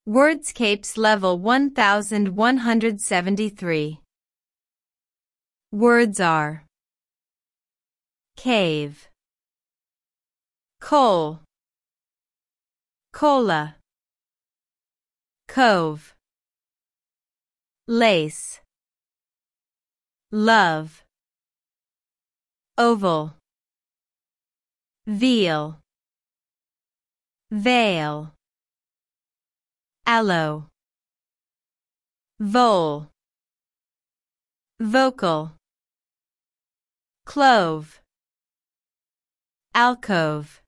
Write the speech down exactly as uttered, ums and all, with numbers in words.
Wordscapes level one thousand one hundred seventy-three. Words are cave, coal, cola, cove, lace, love, oval, veal, veil, aloe, vole, vocal, clove, alcove.